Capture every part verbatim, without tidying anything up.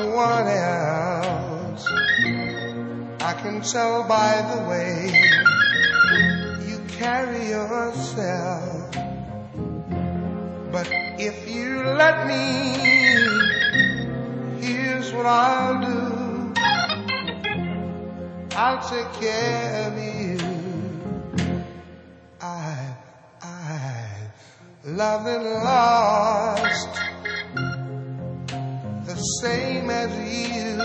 someone else. I can tell by the way you carry yourself. But if you let me, here's what I'll do. I'll take care of you. I've, I've loved and lost the same as you.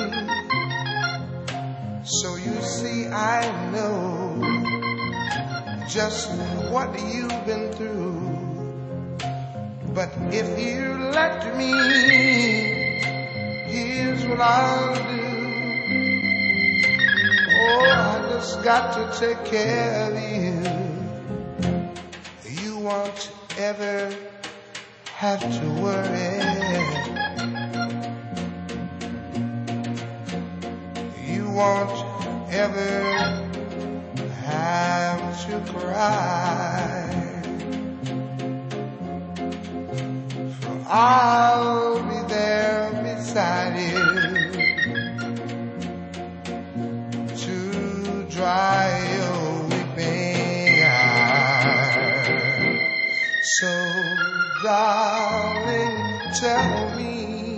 So you see, I know just what you've been through. But if you let me, here's what I'll do. Oh, I just got to take care of you. You won't ever have to worry. You won't ever have to cry. For I'll be there beside you to dry your weeping eyes. So, darling, tell me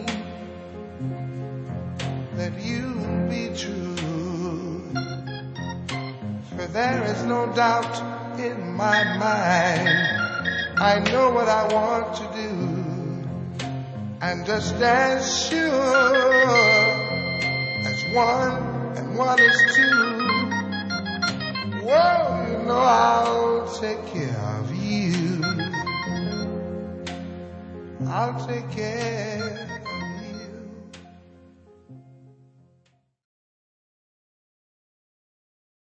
that you'll be true. For there is no doubt in my mind. I know what I want to do. And just as sure as one and one is two, whoa, you know I'll take care of you. I'll take care